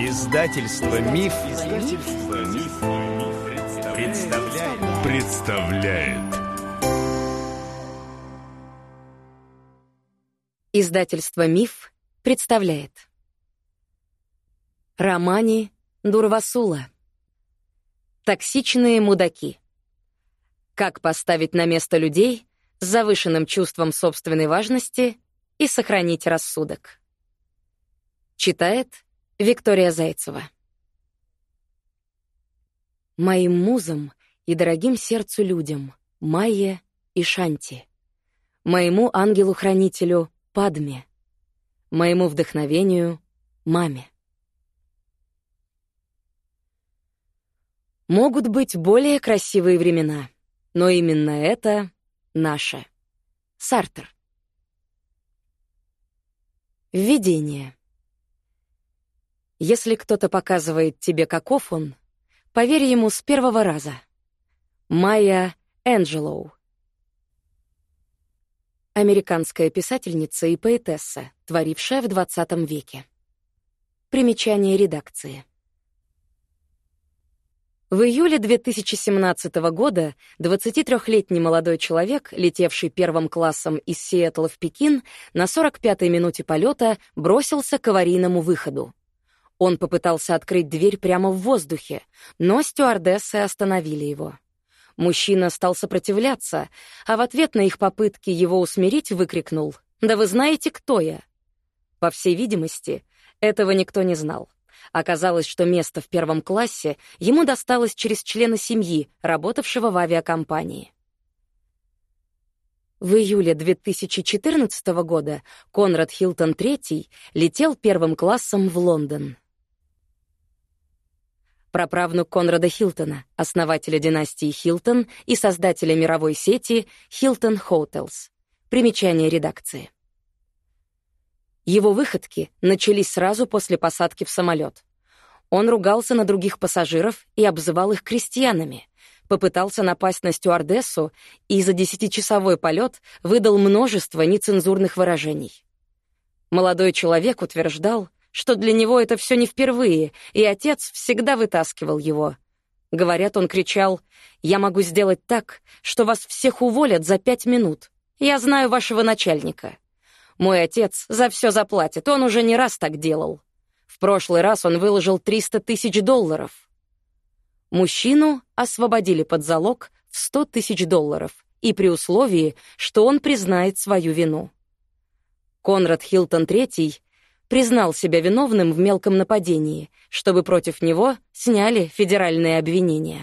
Издательство Миф, представляет. Издательство Миф представляет. Романи Дурвасула. Токсичные мудаки. Как поставить на место людей с завышенным чувством собственной важности и сохранить рассудок. Читает Виктория Зайцева. Моим музам и дорогим сердцу людям Майе и Шанти, моему ангелу-хранителю Падме, моему вдохновению Маме. Могут быть более красивые времена, но именно это наше. Сартр. Введение. Если кто-то показывает тебе, каков он, поверь ему с первого раза. Майя Энджелоу. Американская писательница и поэтесса, творившая в XX веке. Примечание редакции. В июле 2017 года 23-летний молодой человек, летевший первым классом из Сиэтла в Пекин, на 45-й минуте полета бросился к аварийному выходу. Он попытался открыть дверь прямо в воздухе, но стюардессы остановили его. Мужчина стал сопротивляться, а в ответ на их попытки его усмирить выкрикнул: «Да вы знаете, кто я?» По всей видимости, этого никто не знал. Оказалось, что место в первом классе ему досталось через члена семьи, работавшего в авиакомпании. В июле 2014 года Конрад Хилтон III летел первым классом в Лондон. Праправнук Конрада Хилтона, основателя династии Хилтон и создателя мировой сети Hilton Hotels. Примечание редакции. Его выходки начались сразу после посадки в самолет. Он ругался на других пассажиров и обзывал их крестьянами, попытался напасть на стюардессу и за 10-часовой полет выдал множество нецензурных выражений. Молодой человек утверждал, что для него это все не впервые, и отец всегда вытаскивал его. Говорят, он кричал: «Я могу сделать так, что вас всех уволят за 5 минут. Я знаю вашего начальника. Мой отец за все заплатит, он уже не раз так делал. В прошлый раз он выложил $300 000. Мужчину освободили под залог в $100 000 и при условии, что он признает свою вину. Конрад Хилтон III признал себя виновным в мелком нападении, чтобы против него сняли федеральные обвинения.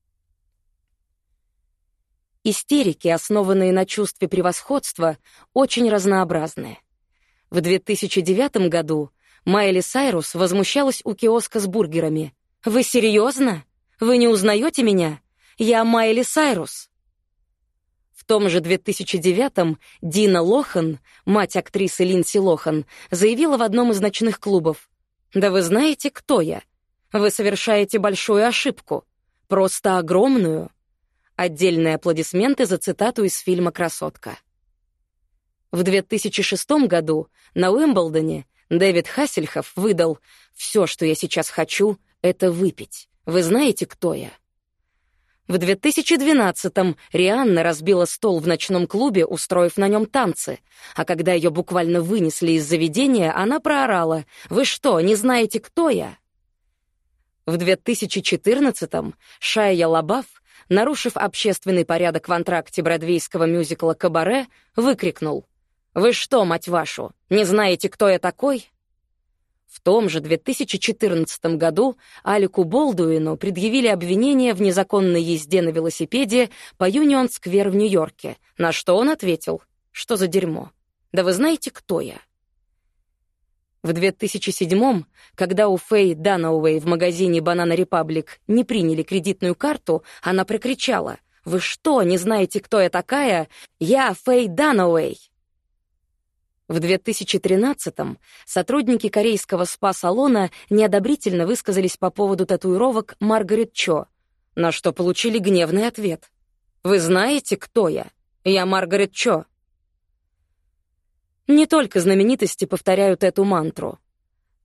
Истерики, основанные на чувстве превосходства, очень разнообразны. В 2009 году Майли Сайрус возмущалась у киоска с бургерами. «Вы серьезно? Вы не узнаете меня? Я Майли Сайрус». В том же 2009-м Дина Лохан, мать актрисы Линдси Лохан, заявила в одном из ночных клубов: «Да вы знаете, кто я? Вы совершаете большую ошибку. Просто огромную». Отдельные аплодисменты за цитату из фильма «Красотка». В 2006 году на Уимблдоне Дэвид Хассельхофф выдал: «Все, что я сейчас хочу, это выпить. Вы знаете, кто я?» В 2012-м Рианна разбила стол в ночном клубе, устроив на нем танцы, а когда ее буквально вынесли из заведения, она проорала: «Вы что, не знаете, кто я?» В 2014-м Шайя Лабаф, нарушив общественный порядок в антракте бродвейского мюзикла «Кабаре», выкрикнул: «Вы что, мать вашу, не знаете, кто я такой?» В том же 2014 году Алику Болдуину предъявили обвинение в незаконной езде на велосипеде по Юнион-сквер в Нью-Йорке, на что он ответил: «Что за дерьмо? Да вы знаете, кто я?» В 2007-м, когда у Фэй Данауэй в магазине Banana Republic не приняли кредитную карту, она прокричала: «Вы что, не знаете, кто я такая? Я Фэй Данауэй!» В 2013-м сотрудники корейского спа-салона неодобрительно высказались по поводу татуировок Маргарет Чо, на что получили гневный ответ: «Вы знаете, кто я? Я Маргарет Чо». Не только знаменитости повторяют эту мантру.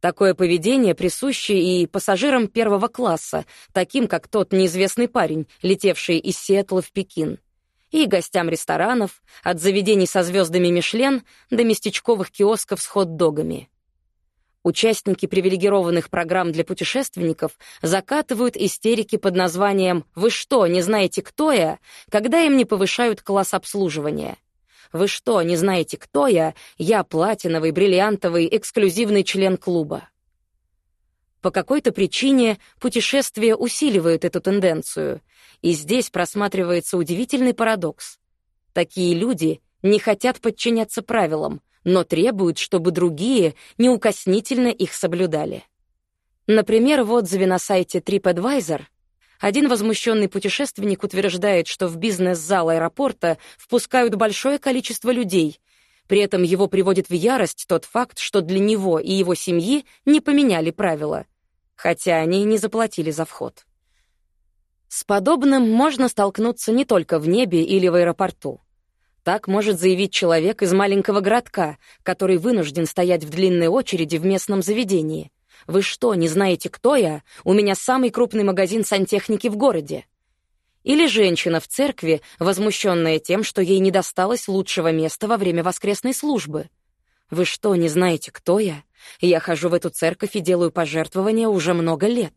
Такое поведение присуще и пассажирам первого класса, таким как тот неизвестный парень, летевший из Сиэтла в Пекин, и гостям ресторанов, от заведений со звездами Мишлен до местечковых киосков с хот-догами. Участники привилегированных программ для путешественников закатывают истерики под названием «Вы что, не знаете, кто я?», когда им не повышают класс обслуживания. «Вы что, не знаете, кто я? Я платиновый, бриллиантовый, эксклюзивный член клуба». По какой-то причине путешествия усиливают эту тенденцию, и здесь просматривается удивительный парадокс. Такие люди не хотят подчиняться правилам, но требуют, чтобы другие неукоснительно их соблюдали. Например, в отзыве на сайте TripAdvisor один возмущенный путешественник утверждает, что в бизнес-зал аэропорта впускают большое количество людей. При этом его приводит в ярость тот факт, что для него и его семьи не поменяли правила, хотя они не заплатили за вход. С подобным можно столкнуться не только в небе или в аэропорту. Так может заявить человек из маленького городка, который вынужден стоять в длинной очереди в местном заведении. «Вы что, не знаете, кто я? У меня самый крупный магазин сантехники в городе». Или женщина в церкви, возмущенная тем, что ей не досталось лучшего места во время воскресной службы. «Вы что, не знаете, кто я? Я хожу в эту церковь и делаю пожертвования уже много лет».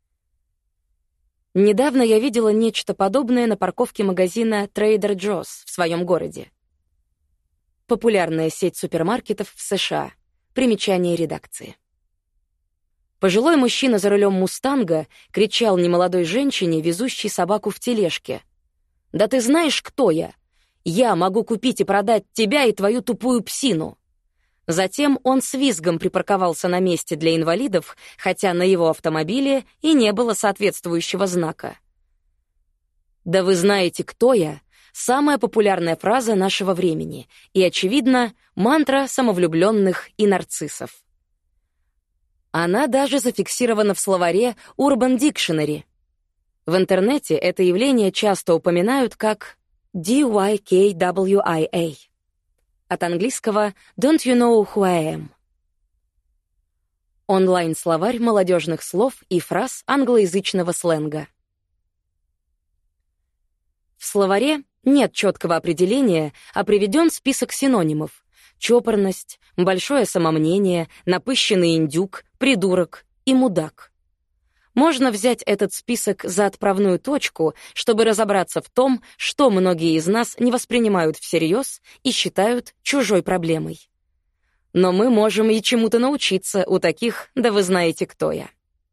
Недавно я видела нечто подобное на парковке магазина Trader Joe's в своем городе. Популярная сеть супермаркетов в США. Примечание редакции. Пожилой мужчина за рулем «Мустанга» кричал немолодой женщине, везущей собаку в тележке: «Да ты знаешь, кто я? Я могу купить и продать тебя и твою тупую псину». Затем он с визгом припарковался на месте для инвалидов, хотя на его автомобиле и не было соответствующего знака. «Да вы знаете, кто я» — самая популярная фраза нашего времени и, очевидно, мантра самовлюбленных и нарциссов. Она даже зафиксирована в словаре Urban Dictionary. В интернете это явление часто упоминают как DYKWIA. От английского «Don't you know who I am?» Онлайн-словарь молодежных слов и фраз англоязычного сленга. В словаре нет четкого определения, а приведен список синонимов: чопорность, большое самомнение, напыщенный индюк, придурок и мудак. Можно взять этот список за отправную точку, чтобы разобраться в том, что многие из нас не воспринимают всерьез и считают чужой проблемой. Но мы можем и чему-то научиться у таких «да вы знаете, кто я».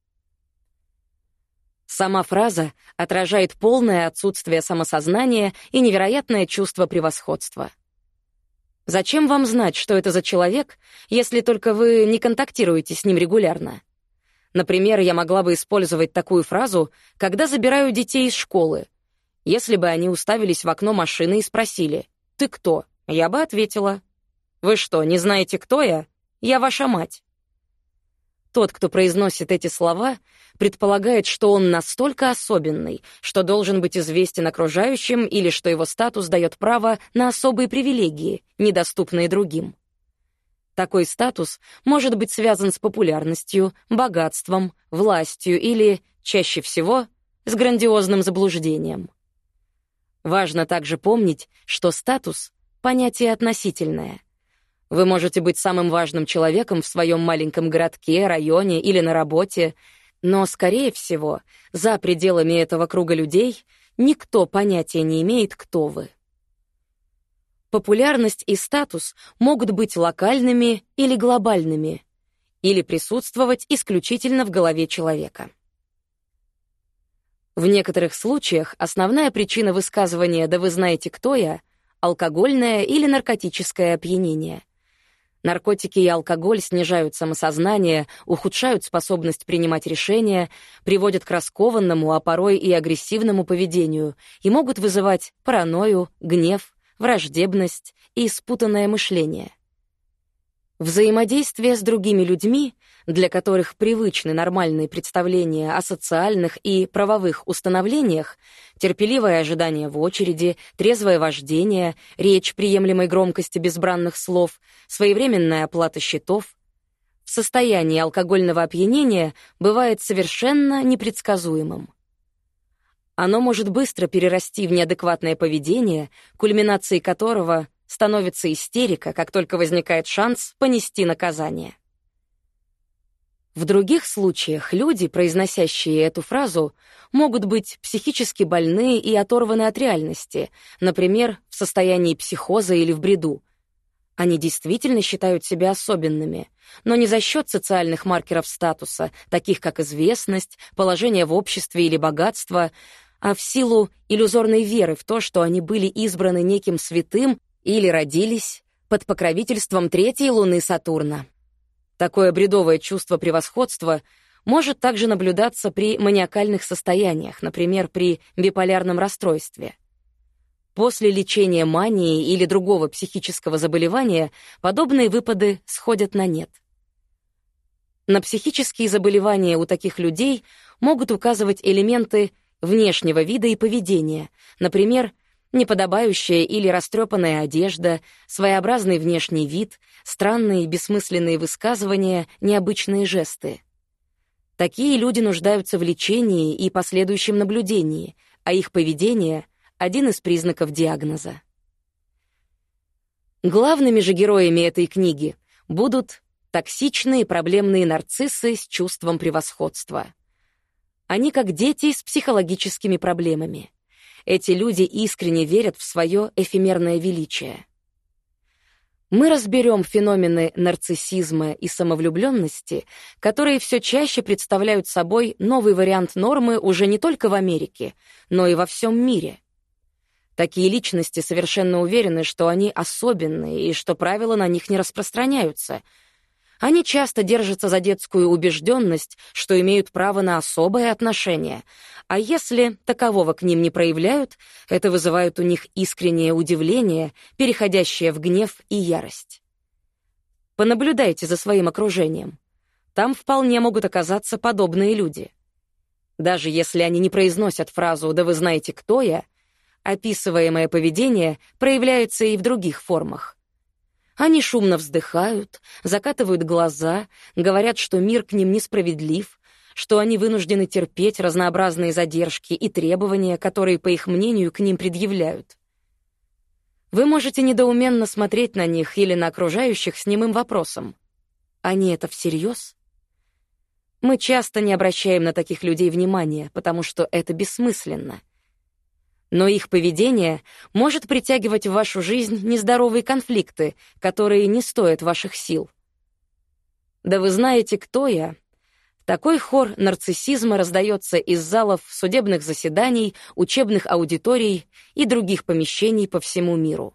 Сама фраза отражает полное отсутствие самосознания и невероятное чувство превосходства. Зачем вам знать, что это за человек, если только вы не контактируете с ним регулярно? Например, я могла бы использовать такую фразу, когда забираю детей из школы. Если бы они уставились в окно машины и спросили: «Ты кто?», я бы ответила: «Вы что, не знаете, кто я? Я ваша мать». Тот, кто произносит эти слова, предполагает, что он настолько особенный, что должен быть известен окружающим или что его статус дает право на особые привилегии, недоступные другим. Такой статус может быть связан с популярностью, богатством, властью или, чаще всего, с грандиозным заблуждением. Важно также помнить, что статус — понятие относительное. Вы можете быть самым важным человеком в своем маленьком городке, районе или на работе, но, скорее всего, за пределами этого круга людей никто понятия не имеет, кто вы. Популярность и статус могут быть локальными или глобальными, или присутствовать исключительно в голове человека. В некоторых случаях основная причина высказывания «да вы знаете, кто я» — алкогольное или наркотическое опьянение. Наркотики и алкоголь снижают самосознание, ухудшают способность принимать решения, приводят к раскованному, а порой и агрессивному поведению и могут вызывать паранойю, гнев, враждебность и спутанное мышление. Взаимодействие с другими людьми, для которых привычны нормальные представления о социальных и правовых установлениях, терпеливое ожидание в очереди, трезвое вождение, речь приемлемой громкости без бранных слов, своевременная оплата счетов — в состоянии алкогольного опьянения бывает совершенно непредсказуемым. Оно может быстро перерасти в неадекватное поведение, кульминацией которого становится истерика, как только возникает шанс понести наказание. В других случаях люди, произносящие эту фразу, могут быть психически больны и оторваны от реальности, например, в состоянии психоза или в бреду. Они действительно считают себя особенными, но не за счет социальных маркеров статуса, таких как известность, положение в обществе или богатство, а в силу иллюзорной веры в то, что они были избраны неким святым или родились под покровительством третьей луны Сатурна. Такое бредовое чувство превосходства может также наблюдаться при маниакальных состояниях, например, при биполярном расстройстве. После лечения мании или другого психического заболевания подобные выпады сходят на нет. На психические заболевания у таких людей могут указывать элементы внешнего вида и поведения, например, неподобающая или растрепанная одежда, своеобразный внешний вид, странные и бессмысленные высказывания, необычные жесты. Такие люди нуждаются в лечении и последующем наблюдении, а их поведение — один из признаков диагноза. Главными же героями этой книги будут токсичные проблемные нарциссы с чувством превосходства. Они как дети с психологическими проблемами. Эти люди искренне верят в свое эфемерное величие. Мы разберем феномены нарциссизма и самовлюбленности, которые все чаще представляют собой новый вариант нормы уже не только в Америке, но и во всем мире. Такие личности совершенно уверены, что они особенные и что правила на них не распространяются. Они часто держатся за детскую убежденность, что имеют право на особое отношение, а если такового к ним не проявляют, это вызывает у них искреннее удивление, переходящее в гнев и ярость. Понаблюдайте за своим окружением. Там вполне могут оказаться подобные люди. Даже если они не произносят фразу «да вы знаете, кто я», описываемое поведение проявляется и в других формах. Они шумно вздыхают, закатывают глаза, говорят, что мир к ним несправедлив, что они вынуждены терпеть разнообразные задержки и требования, которые, по их мнению, к ним предъявляют. Вы можете недоуменно смотреть на них или на окружающих с немым вопросом. Они это всерьез? Мы часто не обращаем на таких людей внимания, потому что это бессмысленно. Но их поведение может притягивать в вашу жизнь нездоровые конфликты, которые не стоят ваших сил. Да вы знаете, кто я? Такой хор нарциссизма раздается из залов судебных заседаний, учебных аудиторий и других помещений по всему миру.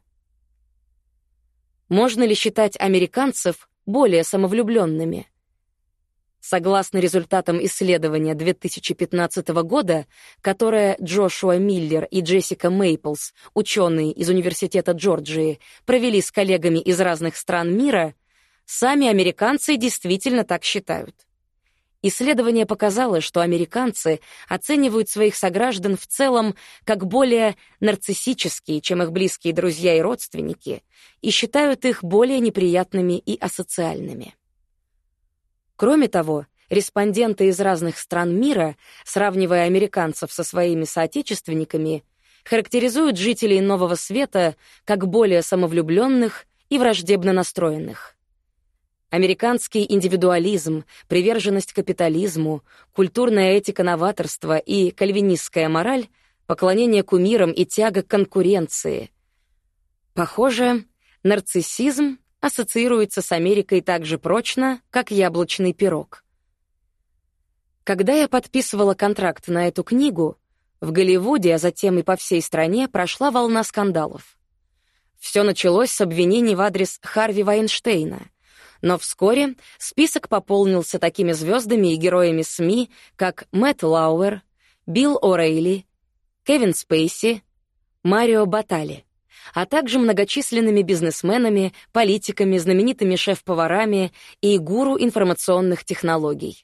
Можно ли считать американцев более самовлюбленными? Согласно результатам исследования 2015 года, которое Джошуа Миллер и Джессика Мейплс, ученые из Университета Джорджии, провели с коллегами из разных стран мира, сами американцы действительно так считают. Исследование показало, что американцы оценивают своих сограждан в целом как более нарциссические, чем их близкие друзья и родственники, и считают их более неприятными и асоциальными. Кроме того, респонденты из разных стран мира, сравнивая американцев со своими соотечественниками, характеризуют жителей Нового Света как более самовлюбленных и враждебно настроенных. Американский индивидуализм, приверженность капитализму, культурная этика новаторства и кальвинистская мораль, поклонение кумирам и тяга к конкуренции. Похоже, нарциссизм ассоциируется с Америкой так же прочно, как яблочный пирог. Когда я подписывала контракт на эту книгу, в Голливуде, а затем и по всей стране прошла волна скандалов. Все началось с обвинений в адрес Харви Вайнштейна, но вскоре список пополнился такими звездами и героями СМИ, как Мэтт Лауэр, Билл О'Рейли, Кевин Спейси, Марио Батали, а также многочисленными бизнесменами, политиками, знаменитыми шеф-поварами и гуру информационных технологий.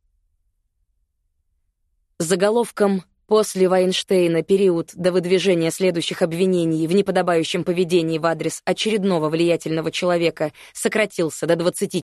С заголовком «После Вайнштейна период до выдвижения следующих обвинений в неподобающем поведении в адрес очередного влиятельного человека сократился до 20